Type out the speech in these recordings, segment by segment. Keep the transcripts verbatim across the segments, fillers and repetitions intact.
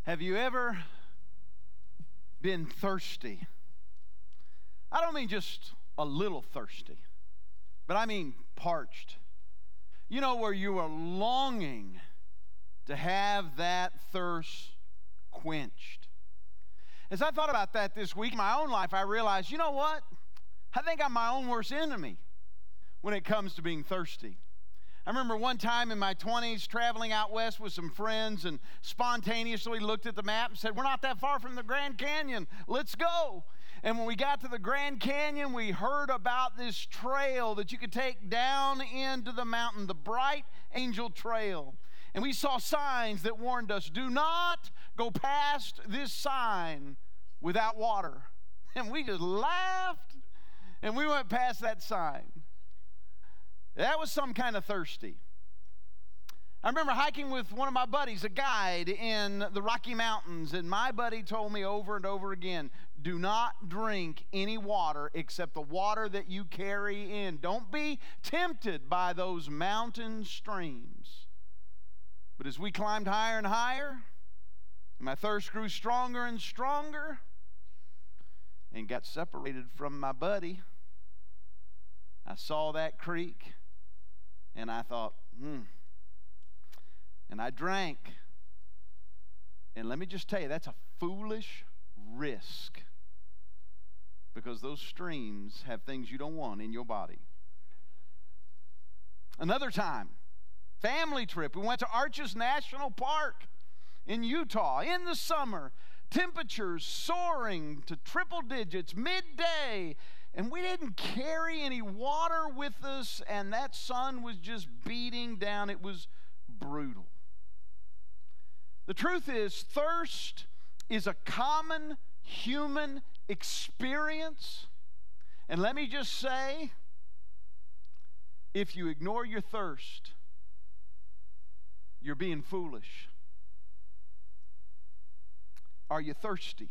Have you ever been thirsty? I don't mean just a little thirsty, but I mean parched. You know, where you are longing to have that thirst quenched. As I thought about that this week in my own life, I realized, you know what? I think I'm my own worst enemy when it comes to being thirsty. I remember one time in my twenties traveling out west with some friends and spontaneously looked at the map and said, we're not that far from the Grand Canyon. Let's go. And when we got to the Grand Canyon, we heard about this trail that you could take down into the mountain, the Bright Angel Trail. And we saw signs that warned us, do not go past this sign without water. And we just laughed and we went past that sign. That was some kind of thirsty. I remember hiking with one of my buddies, a guide in the Rocky Mountains, and my buddy told me over and over again, do not drink any water except the water that you carry in. Don't be tempted by those mountain streams. But as we climbed higher and higher, my thirst grew stronger and stronger and got separated from my buddy. I saw that creek and I thought, hmm. And I drank. And let me just tell you, that's a foolish risk. Because those streams have things you don't want in your body. Another time, family trip. We went to Arches National Park in Utah in the summer. Temperatures soaring to triple digits, midday. And we didn't carry any water with us, and that sun was just beating down. It was brutal. The truth is, thirst is a common human experience. And let me just say, if you ignore your thirst, you're being foolish. Are you thirsty?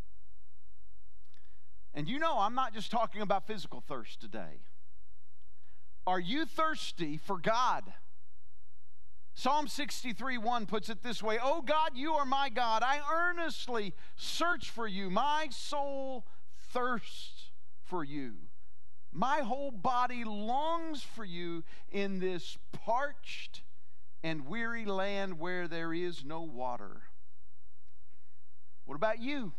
And you know, I'm not just talking about physical thirst today. Are you thirsty for God? Psalm sixty-three one puts it this way, "O God, you are my God. I earnestly search for you. My soul thirsts for you. My whole body longs for you in this parched and weary land where there is no water." What about you?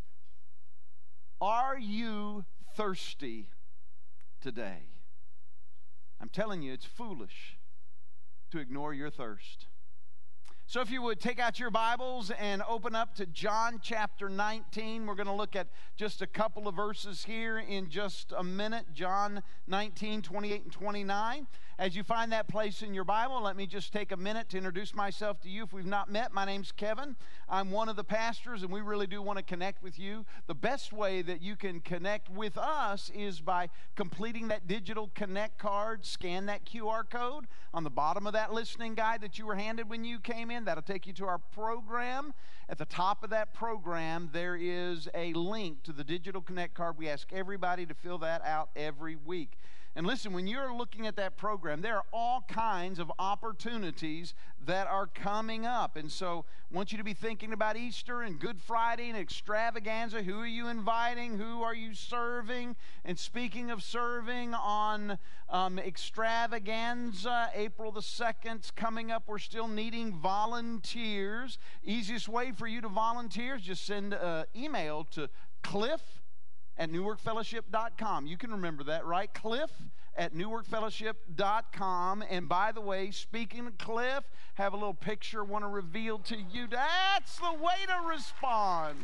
Are you thirsty today? I'm telling you, it's foolish to ignore your thirst. So if you would take out your Bibles and open up to John chapter nineteen. We're going to look at just a couple of verses here in just a minute. John nineteen, twenty-eight and twenty-nine. As you find that place in your Bible, let me just take a minute to introduce myself to you. If we've not met, my name's Kevin. I'm one of the pastors, and we really do want to connect with you. The best way that you can connect with us is by completing that digital connect card. Scan that Q R code on the bottom of that listening guide that you were handed when you came in. That'll take you to our program. At the top of that program, there is a link to the digital connect card. We ask everybody to fill that out every week. And listen, when you're looking at that program, there are all kinds of opportunities that are coming up. And so I want you to be thinking about Easter and Good Friday and Extravaganza. Who are you inviting? Who are you serving? And speaking of serving, on um, Extravaganza, April the second coming up, we're still needing volunteers. Easiest way for you to volunteer is just send an email to Cliff at new work fellowship dot com. You can remember that, right? Cliff at new work fellowship dot com. And by the way, speaking of Cliff, have a little picture I want to reveal to you. That's the way to respond.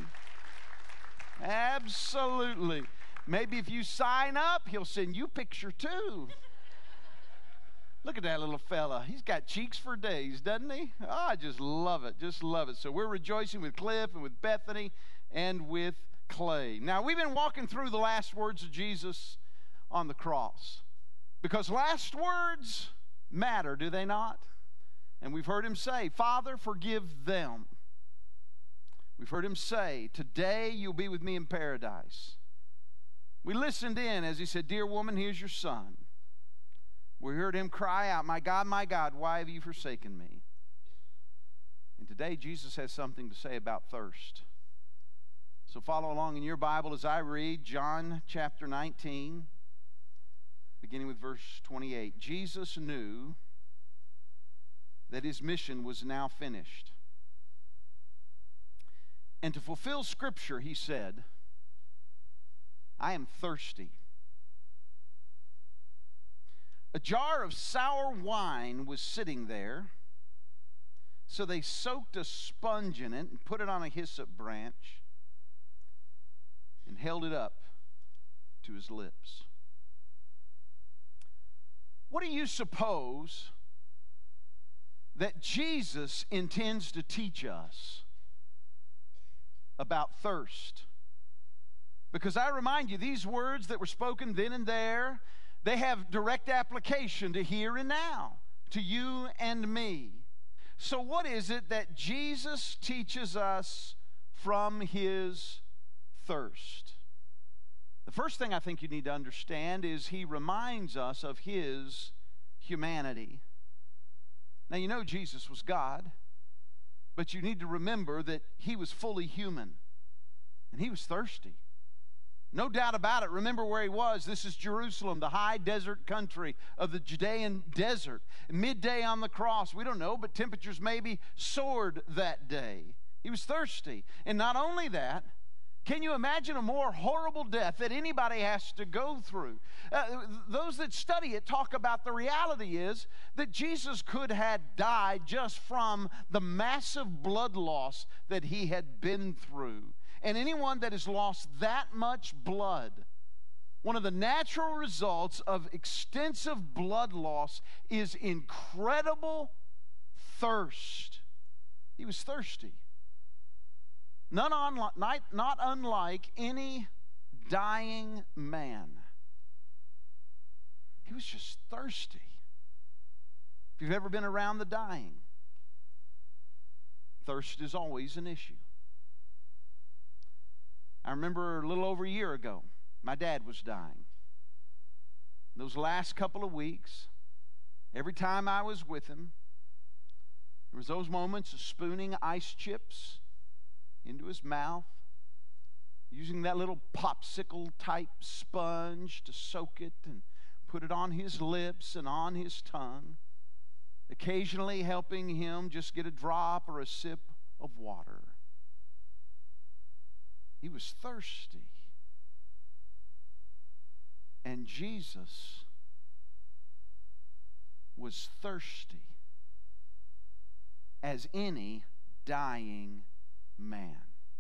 Absolutely. Maybe if you sign up, he'll send you a picture too. Look at that little fella. He's got cheeks for days, doesn't he? Oh, I just love it. Just love it. So we're rejoicing with Cliff and with Bethany and with Clay. Now, we've been walking through the last words of Jesus on the cross, because last words matter, do they not? And we've heard him say, "Father, forgive them." We've heard him say, "Today you'll be with me in paradise." We listened in as he said, "Dear woman, here's your son." We heard him cry out, "My God, my God, why have you forsaken me?" And today, Jesus has something to say about thirst. So follow along in your Bible as I read John chapter nineteen, beginning with verse twenty-eight. Jesus knew that his mission was now finished. And to fulfill Scripture, he said, I am thirsty. A jar of sour wine was sitting there, so they soaked a sponge in it and put it on a hyssop branch and held it up to his lips. What do you suppose that Jesus intends to teach us about thirst? Because I remind you, these words that were spoken then and there, they have direct application to here and now, to you and me. So what is it that Jesus teaches us from his thirst? The first thing I think you need to understand is he reminds us of his humanity. Now, you know Jesus was God, but you need to remember that he was fully human, and he was thirsty. No doubt about it. Remember where he was. This is Jerusalem, the high desert country of the Judean desert. Midday on the cross. We don't know, but temperatures maybe soared that day. He was thirsty. And not only that, can you imagine a more horrible death that anybody has to go through? Uh, those that study it talk about the reality is that Jesus could have died just from the massive blood loss that he had been through. And anyone that has lost that much blood, one of the natural results of extensive blood loss is incredible thirst. He was thirsty. Not unlike, not, not unlike any dying man. He was just thirsty. If you've ever been around the dying, thirst is always an issue. I remember a little over a year ago, my dad was dying. Those last couple of weeks, every time I was with him, there was those moments of spooning ice chips into his mouth, using that little popsicle type sponge to soak it and put it on his lips and on his tongue, occasionally helping him just get a drop or a sip of water. He was thirsty. And Jesus was thirsty as any dying man.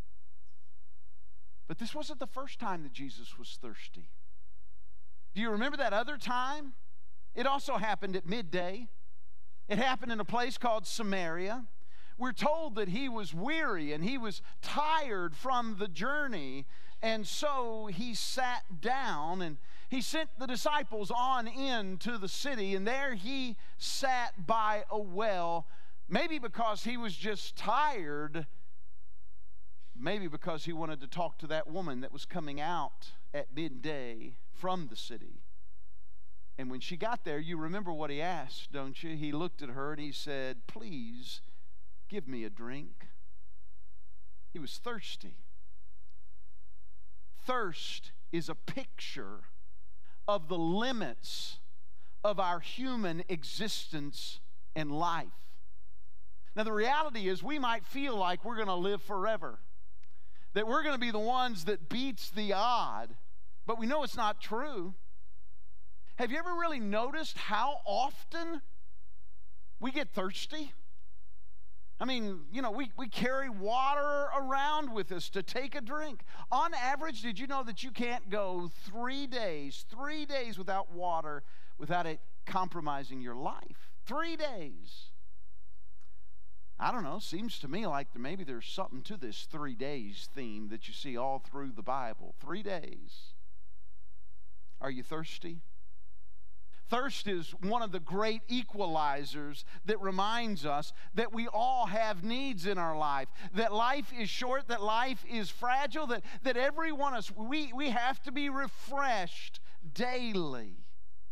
But this wasn't the first time that Jesus was thirsty. Do you remember that other time? It also happened at midday. It happened in a place called Samaria. We're told that he was weary and he was tired from the journey, and so he sat down and he sent the disciples on into the city, and there he sat by a well, maybe because he was just tired, maybe because he wanted to talk to that woman that was coming out at midday from the city. And when she got there, you remember what he asked, don't you? He looked at her and he said, "Please, give me a drink." He was thirsty. Thirst is a picture of the limits of our human existence and life. Now, the reality is we might feel like we're going to live forever, that we're going to be the ones that beats the odd, but we know it's not true. Have you ever really noticed how often we get thirsty? I mean, you know, we, we carry water around with us to take a drink. On average, did you know that you can't go three days, three days without water without it compromising your life? Three days. I don't know, seems to me like there, maybe there's something to this three days theme that you see all through the Bible. Three days. Are you thirsty? Thirst is one of the great equalizers that reminds us that we all have needs in our life, that life is short, that life is fragile, that, that every one of us, we, we have to be refreshed daily.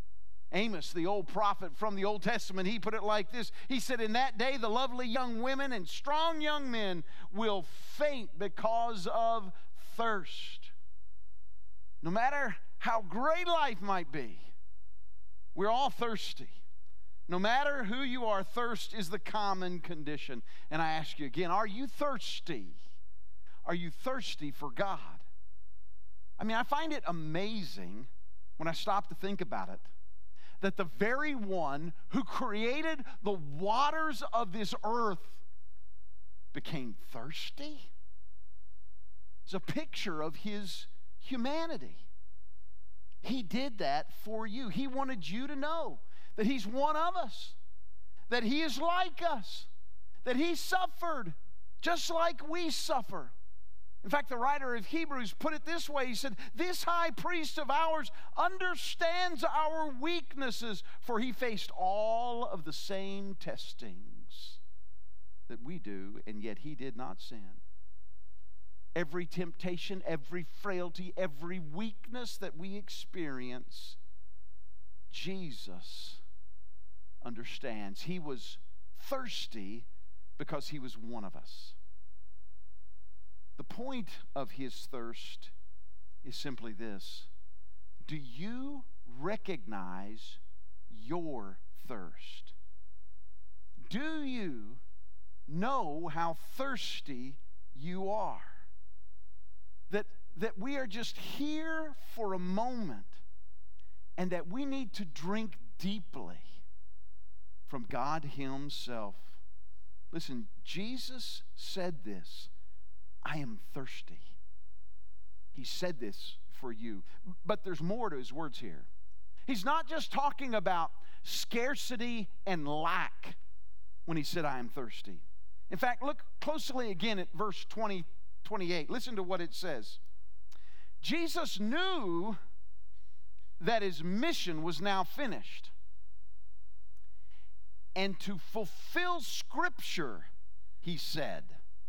Amos, the old prophet from the Old Testament, he put it like this. He said, in that day, the lovely young women and strong young men will faint because of thirst. No matter how great life might be, we're all thirsty. No matter who you are, thirst is the common condition. And I ask you again, are you thirsty? Are you thirsty for God? I mean, I find it amazing when I stop to think about it, that the very one who created the waters of this earth became thirsty. It's a picture of his humanity. He did that for you. He wanted you to know that he's one of us, that he is like us, that he suffered just like we suffer. In fact, the writer of Hebrews put it this way. He said, this high priest of ours understands our weaknesses, for he faced all of the same testings that we do, and yet he did not sin. Every temptation, every frailty, every weakness that we experience, Jesus understands. He was thirsty because he was one of us. The point of his thirst is simply this. Do you recognize your thirst? Do you know how thirsty you are? That, that we are just here for a moment and that we need to drink deeply from God himself. Listen, Jesus said this, I am thirsty. He said this for you. But there's more to his words here. He's not just talking about scarcity and lack when he said, I am thirsty. In fact, look closely again at verse twenty, twenty-eight. Listen to what it says. Jesus knew that his mission was now finished. And to fulfill Scripture, he said,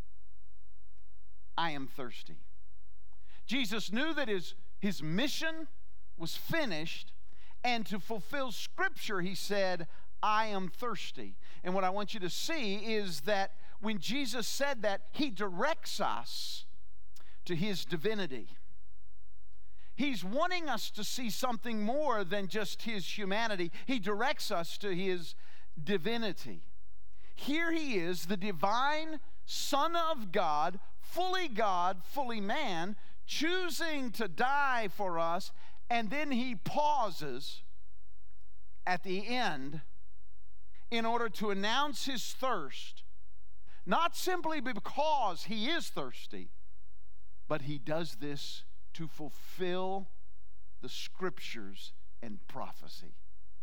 I am thirsty. Jesus knew that his, his mission was finished, and to fulfill Scripture, he said, I am thirsty. And what I want you to see is that when Jesus said that, he directs us to his divinity. He's wanting us to see something more than just his humanity. He directs us to his divinity. Here he is, the divine Son of God, fully God, fully man, choosing to die for us, and then he pauses at the end in order to announce his thirst, not simply because he is thirsty, but he does this to fulfill the Scriptures and prophecy.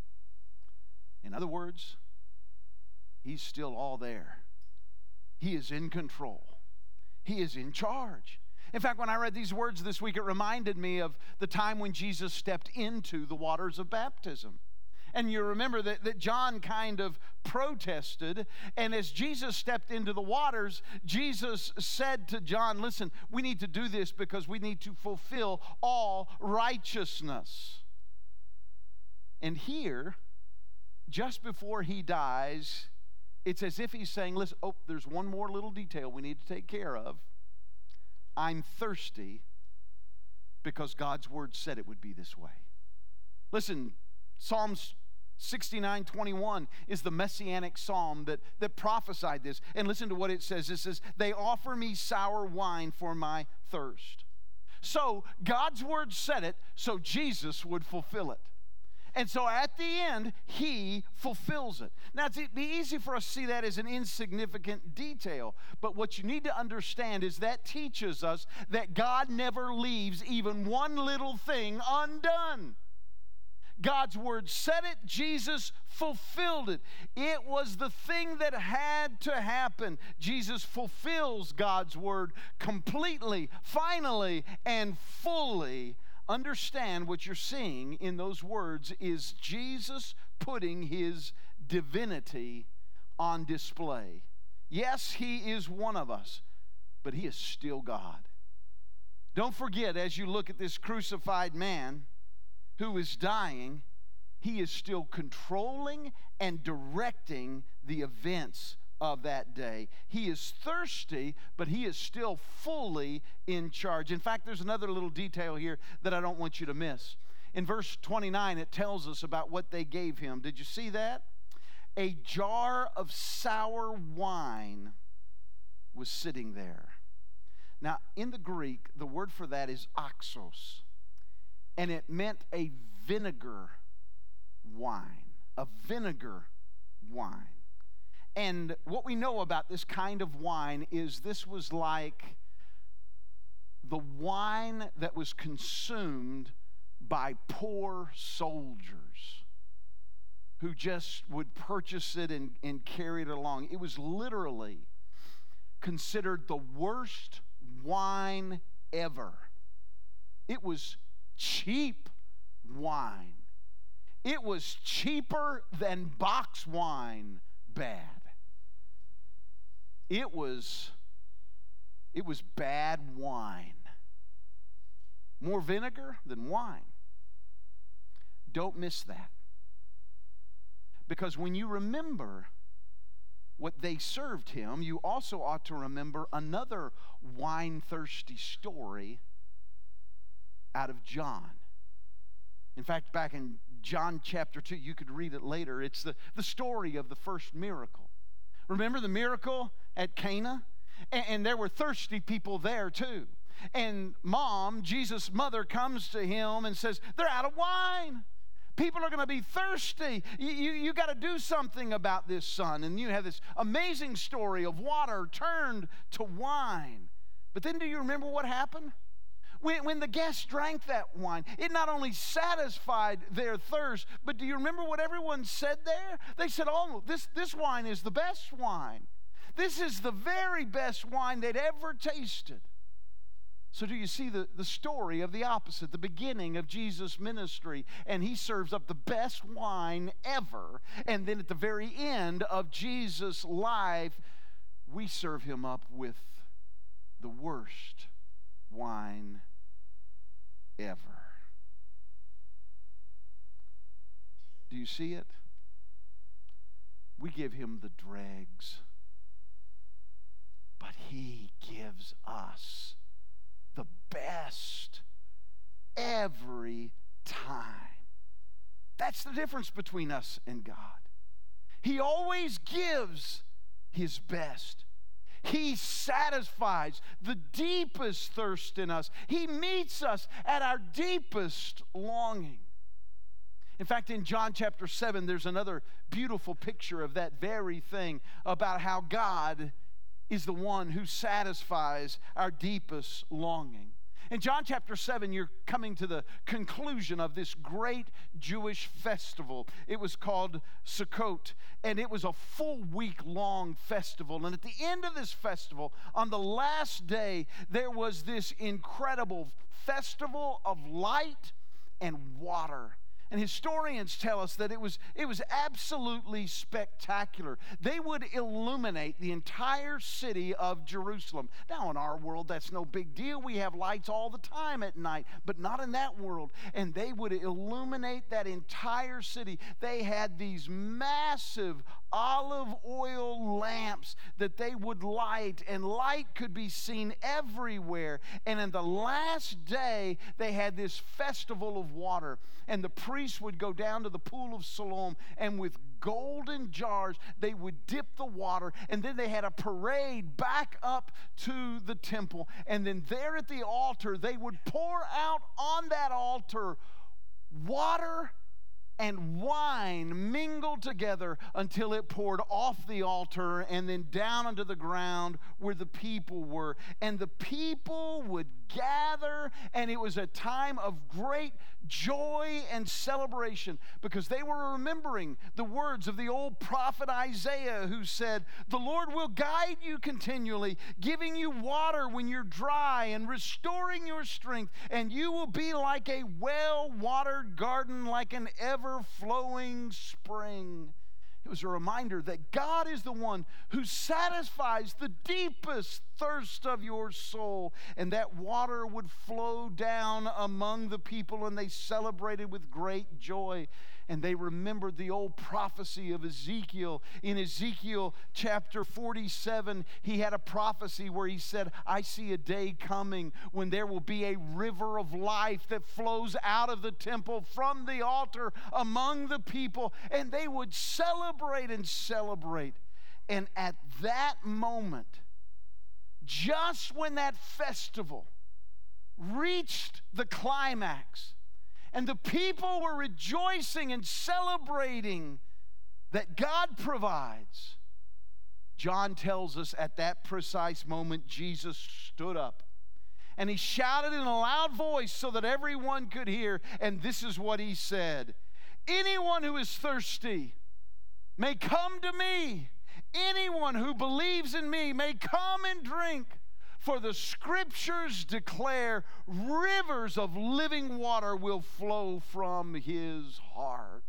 In other words, he's still all there. He is in control. He is in charge. In fact, when I read these words this week, it reminded me of the time when Jesus stepped into the waters of baptism. And you remember that, that John kind of protested. And as Jesus stepped into the waters, Jesus said to John, listen, we need to do this because we need to fulfill all righteousness. And here, just before he dies, it's as if he's saying, listen, oh, there's one more little detail we need to take care of. I'm thirsty because God's word said it would be this way. Listen, Psalms sixty-nine twenty-one is the messianic psalm that, that prophesied this. And listen to what it says. It says, they offer me sour wine for my thirst. So God's word said it, so Jesus would fulfill it. And so at the end, he fulfills it. Now, it'd be easy for us to see that as an insignificant detail. But what you need to understand is that teaches us that God never leaves even one little thing undone. God's word said it, Jesus fulfilled it. It was the thing that had to happen. Jesus fulfills God's word completely, finally, and fully. Understand what you're seeing in those words is Jesus putting his divinity on display. Yes, he is one of us, but he is still God. Don't forget, as you look at this crucified man who is dying, He is still controlling and directing the events of that day. He is thirsty, but he is still fully in charge. In fact, there's another little detail here that I don't want you to miss. In verse twenty-nine, it tells us about what they gave him. Did you see that? A jar of sour wine was sitting there. Now, in the Greek, the word for that is oxos, and it meant a vinegar wine, a vinegar wine. And what we know about this kind of wine is this was like the wine that was consumed by poor soldiers who just would purchase it and, and carry it along. It was literally considered the worst wine ever. It was cheap wine. It was cheaper than box wine bad. It was, it was bad wine. More vinegar than wine. Don't miss that. Because when you remember what they served him, you also ought to remember another wine-thirsty story out of John. In fact, back in John chapter two, you could read it later. It's the, the story of the first miracle. Remember the miracle at Cana? And, and there were thirsty people there too. And mom, Jesus' mother, comes to him and says, they're out of wine. People are going to be thirsty. You, you, you got to do something about this, son. And you have this amazing story of water turned to wine. But then do you remember what happened? When, when the guests drank that wine, it not only satisfied their thirst, but do you remember what everyone said there? They said, oh, this, this wine is the best wine. This is the very best wine they'd ever tasted. So do you see the, the story of the opposite, the beginning of Jesus' ministry, and he serves up the best wine ever, and then at the very end of Jesus' life, we serve him up with the worst wine ever. Do you see it? We give him the dregs, but he gives us the best every time. That's the difference between us and God. He always gives his best. He satisfies the deepest thirst in us. He meets us at our deepest longing. In fact, in John chapter seven, there's another beautiful picture of that very thing about how God is the one who satisfies our deepest longing. In John chapter seven, you're coming to the conclusion of this great Jewish festival. It was called Sukkot, and it was a full week-long festival. And at the end of this festival, on the last day, there was this incredible festival of light and water. And historians tell us that it was, it was absolutely spectacular. They would illuminate the entire city of Jerusalem. Now, in our world, that's no big deal. We have lights all the time at night, but not in that world. And they would illuminate that entire city. They had these massive olive oil lamps that they would light, and light could be seen everywhere. And in the last day, they had this festival of water, and the priests would go down to the pool of Siloam, and with golden jars they would dip the water, and then they had a parade back up to the temple, and then there at the altar they would pour out on that altar water and wine mingled together until it poured off the altar and then down onto the ground where the people were. And the people would gather, and it was a time of great joy and celebration because they were remembering the words of the old prophet Isaiah, who said, "The Lord will guide you continually, giving you water when you're dry and restoring your strength, and you will be like a well-watered garden, like an ever-flowing spring." It was a reminder that God is the one who satisfies the deepest thirst of your soul. And that water would flow down among the people, and they celebrated with great joy. And they remembered the old prophecy of Ezekiel. In Ezekiel chapter forty-seven, he had a prophecy where he said, I see a day coming when there will be a river of life that flows out of the temple from the altar among the people. And they would celebrate and celebrate. And at that moment, just when that festival reached the climax, and the people were rejoicing and celebrating that God provides, John tells us at that precise moment, Jesus stood up and he shouted in a loud voice so that everyone could hear. And this is what he said: anyone who is thirsty may come to me. Anyone who believes in me may come and drink. For the scriptures declare rivers of living water will flow from his heart.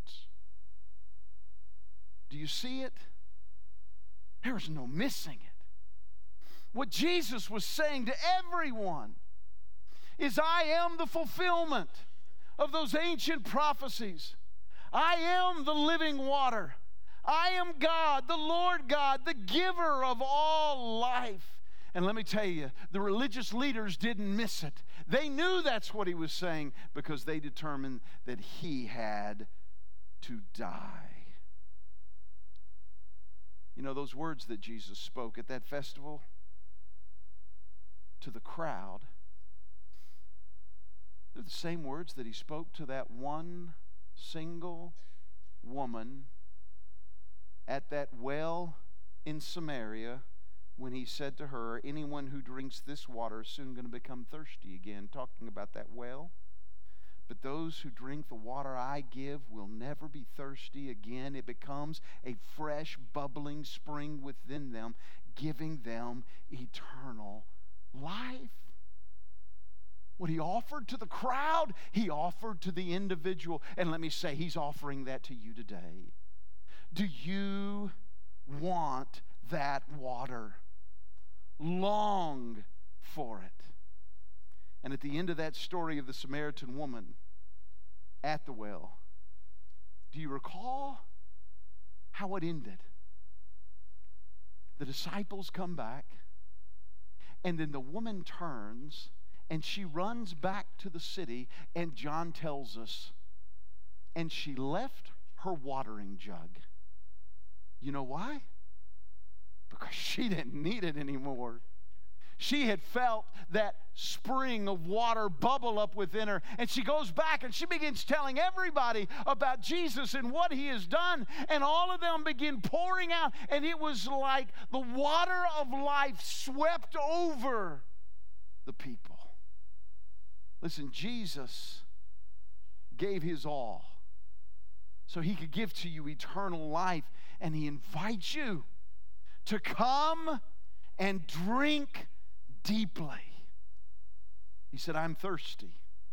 Do you see it? There's no missing it. What Jesus was saying to everyone is, I am the fulfillment of those ancient prophecies. I am the living water. I am God, the Lord God, the giver of all life. And let me tell you, the religious leaders didn't miss it. They knew that's what he was saying because they determined that he had to die. You know, those words that Jesus spoke at that festival to the crowd, they're the same words that he spoke to that one single woman at that well in Samaria, when he said to her, anyone who drinks this water is soon going to become thirsty again, talking about that well. But those who drink the water I give will never be thirsty again. It becomes a fresh, bubbling spring within them, giving them eternal life. What he offered to the crowd, he offered to the individual. And let me say, he's offering that to you today. Do you want that water? Long for it. And at the end of that story of the Samaritan woman at the well, do you recall how it ended? The disciples come back, and then the woman turns and she runs back to the city, and John tells us, and she left her watering jug. You know why? Because she didn't need it anymore. She had felt that spring of water bubble up within her, and she goes back and she begins telling everybody about Jesus and what he has done, and all of them begin pouring out, and it was like the water of life swept over the people. Listen, Jesus gave his all so he could give to you eternal life, and he invites you to come and drink deeply. He said, I'm thirsty.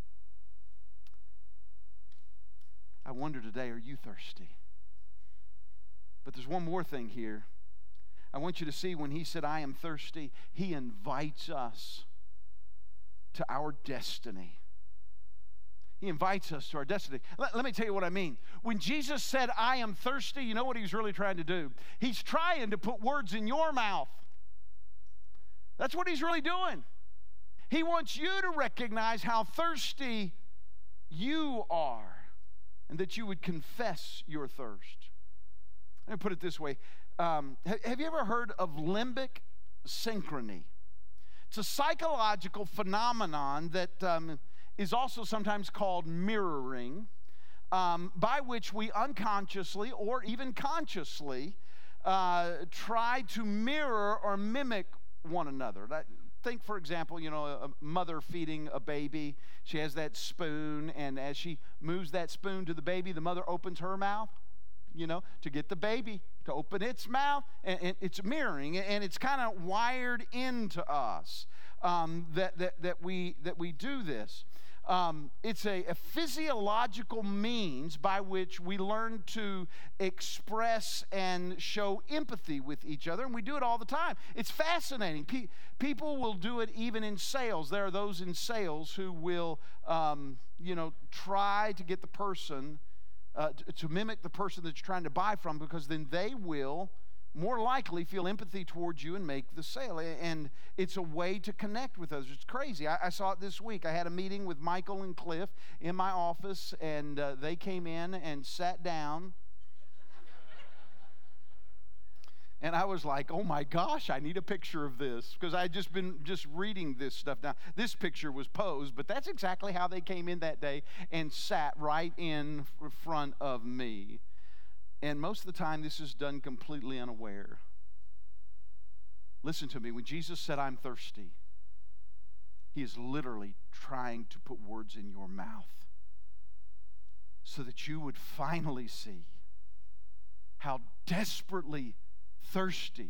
I wonder today, are you thirsty? But there's one more thing here. I want you to see, when he said, I am thirsty, he invites us to our destiny. He invites us to our destiny. Let, let me tell you what I mean. When Jesus said, I am thirsty, you know what he was really trying to do? He's trying to put words in your mouth. That's what he's really doing. He wants you to recognize how thirsty you are, and that you would confess your thirst. Let me put it this way. Um, have you ever heard of limbic synchrony? It's a psychological phenomenon that um, is also sometimes called mirroring, um, by which we unconsciously or even consciously uh, try to mirror or mimic one another. That, think, for example, you know, a mother feeding a baby. She has that spoon, and as she moves that spoon to the baby, the mother opens her mouth, you know, to get the baby to open its mouth, and, and it's mirroring, and it's kind of wired into us um, that, that, that, we, that we do this. Um, it's a, a physiological means by which we learn to express and show empathy with each other, and we do it all the time. It's fascinating. Pe- people will do it even in sales. There are those in sales who will, um, you know, try to get the person uh, to, to mimic the person that you're trying to buy from, because then they will more likely feel empathy towards you and make the sale. And it's a way to connect with others. It's crazy. I, I saw it this week. I had a meeting with Michael and Cliff in my office, and uh, they came in and sat down. And I was like, oh my gosh, I need a picture of this, because I had just been just reading this stuff. Now, this picture was posed, but that's exactly how they came in that day and sat right in front of me. And most of the time, this is done completely unaware. Listen to me. When Jesus said, I'm thirsty, he is literally trying to put words in your mouth so that you would finally see how desperately thirsty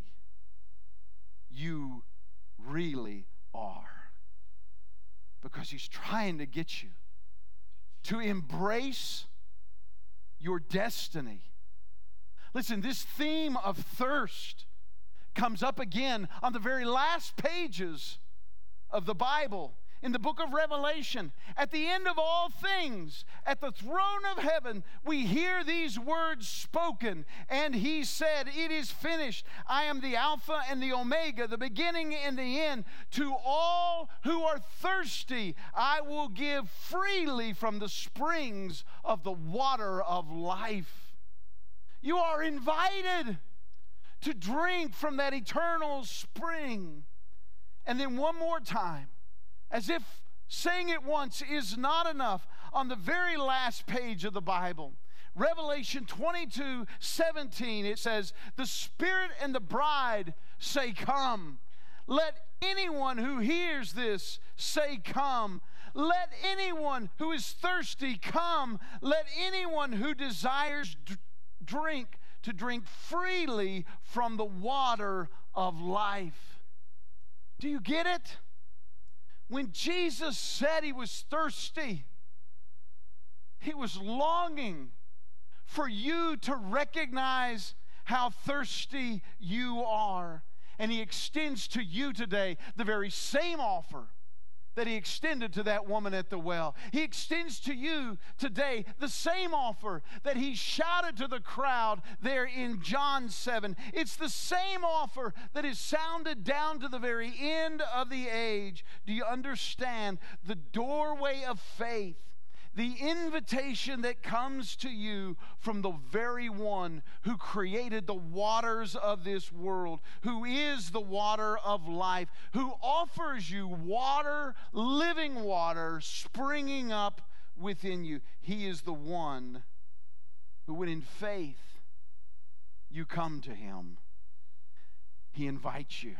you really are. Because he's trying to get you to embrace your destiny. Listen, this theme of thirst comes up again on the very last pages of the Bible. In the book of Revelation, at the end of all things, at the throne of heaven, we hear these words spoken. And he said, it is finished. I am the Alpha and the Omega, the beginning and the end. To all who are thirsty, I will give freely from the springs of the water of life. You are invited to drink from that eternal spring. And then one more time, as if saying it once is not enough, on the very last page of the Bible, Revelation twenty-two seventeen, it says, the Spirit and the bride say, come. Let anyone who hears this say, come. Let anyone who is thirsty come. Let anyone who desires d- drink to drink freely from the water of life. Do you get it? When Jesus said he was thirsty, he was longing for you to recognize how thirsty you are. And he extends to you today the very same offer that he extended to that woman at the well. He extends to you today the same offer that he shouted to the crowd there in John seven. It's the same offer that is sounded down to the very end of the age. Do you understand? The doorway of faith, the invitation that comes to you from the very one who created the waters of this world, who is the water of life, who offers you water, living water, springing up within you. He is the one who, when in faith you come to him, he invites you.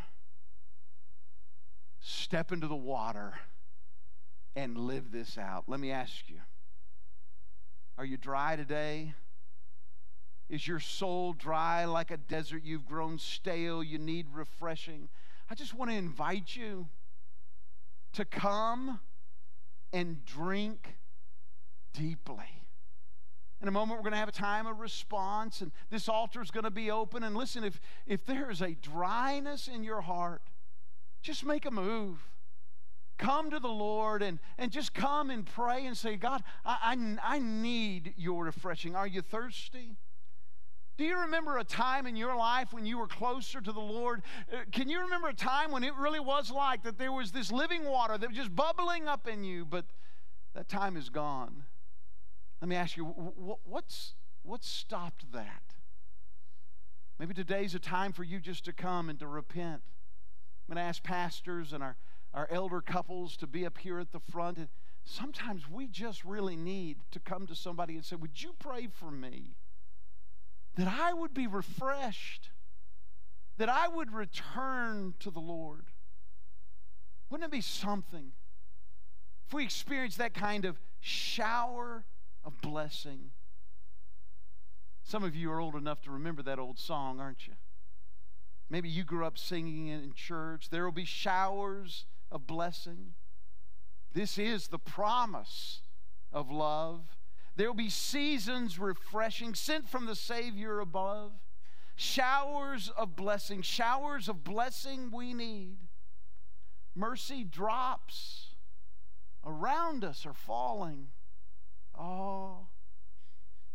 Step into the water and live this out. Let me ask you, are you dry today? Is your soul dry like a desert? You've grown stale. You need refreshing. I just want to invite you to come and drink deeply. In a moment, we're going to have a time of response, and this altar is going to be open. And listen, if, if there is a dryness in your heart, just make a move. Come to the Lord and, and just come and pray and say, God, I, I, I need your refreshing. Are you thirsty? Do you remember a time in your life when you were closer to the Lord? Uh, can you remember a time when it really was like that there was this living water that was just bubbling up in you, but that time is gone? Let me ask you, what's, what's stopped that? Maybe today's a time for you just to come and to repent. I'm going to ask pastors and our our elder couples to be up here at the front. And sometimes we just really need to come to somebody and say, would you pray for me that I would be refreshed, that I would return to the Lord? Wouldn't it be something if we experience that kind of shower of blessing? Some of you are old enough to remember that old song, aren't you? Maybe you grew up singing it in church. There will be showers of blessing. This is the promise of love. There will be seasons refreshing, sent from the Savior above. Showers of blessing, showers of blessing we need. Mercy drops around us are falling. Oh,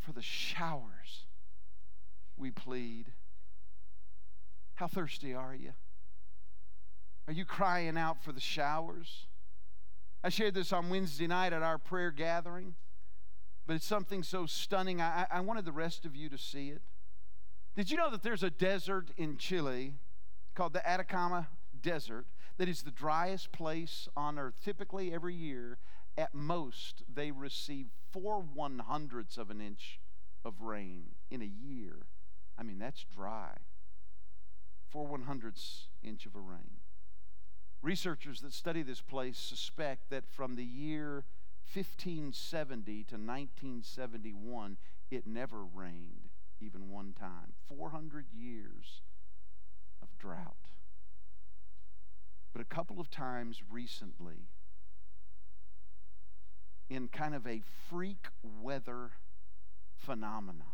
For the showers, we plead. How thirsty are you? Are you crying out for the showers? I shared this on Wednesday night at our prayer gathering, but it's something so stunning. I, I wanted the rest of you to see it. Did you know that there's a desert in Chile called the Atacama Desert that is the driest place on earth? Typically every year, at most, they receive four one hundredths of an inch of rain in a year. I mean, that's dry. Four one hundredths inch of a rain. Researchers that study this place suspect that from the year fifteen seventy to nineteen seventy-one, it never rained even one time. four hundred years of drought. But a couple of times recently, in kind of a freak weather phenomenon,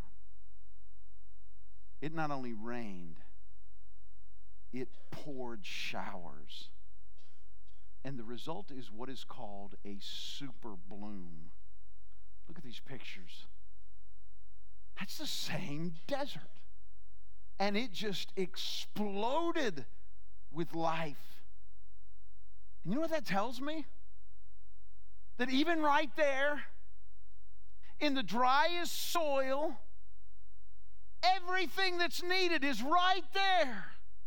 it not only rained, it poured showers. And the result is what is called a super bloom. Look at these pictures. That's the same desert. And it just exploded with life. And you know what that tells me? That even right there, in the driest soil, everything that's needed is right there.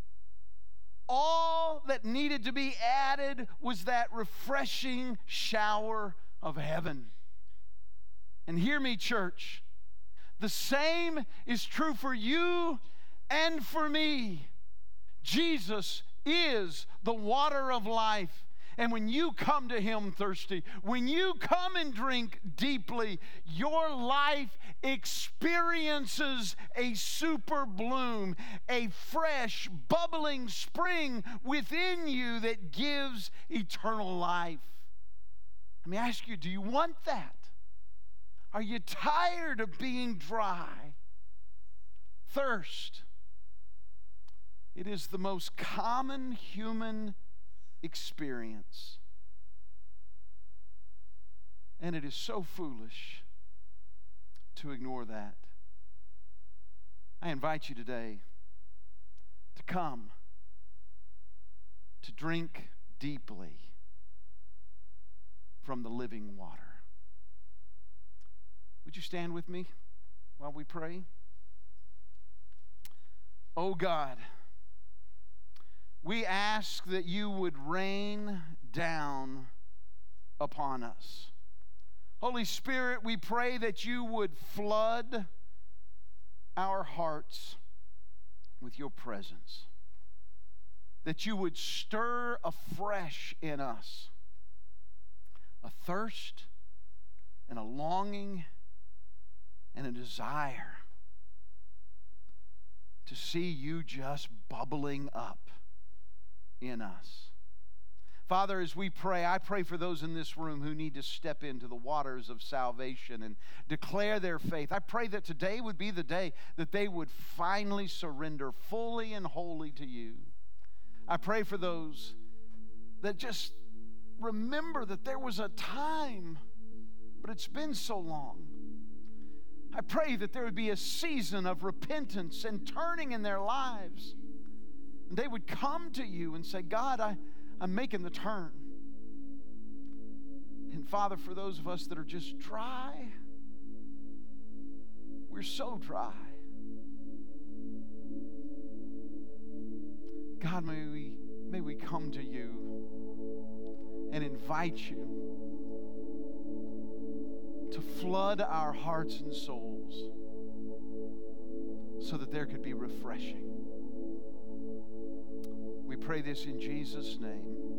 All that needed to be added was that refreshing shower of heaven. And hear me, church, the same is true for you and for me. Jesus is the water of life. And when you come to Him thirsty, when you come and drink deeply, your life experiences a super bloom, a fresh, bubbling spring within you that gives eternal life. Let me ask you, do you want that? Are you tired of being dry? Thirst. It is the most common human experience. And it is so foolish to ignore that. I invite you today to come to drink deeply from the living water. Would you stand with me while we pray? Oh God, we ask that you would rain down upon us. Holy Spirit, we pray that you would flood our hearts with your presence, that you would stir afresh in us a thirst and a longing and a desire to see you just bubbling up in us. Father, as we pray, I pray for those in this room who need to step into the waters of salvation and declare their faith. I pray that today would be the day that they would finally surrender fully and wholly to you. I pray for those that just remember that there was a time, but it's been so long. I pray that there would be a season of repentance and turning in their lives. And they would come to you and say, God, I, I'm making the turn. And Father, for those of us that are just dry, we're so dry. God, may we, may we come to you and invite you to flood our hearts and souls so that there could be refreshing. We pray this in Jesus' name.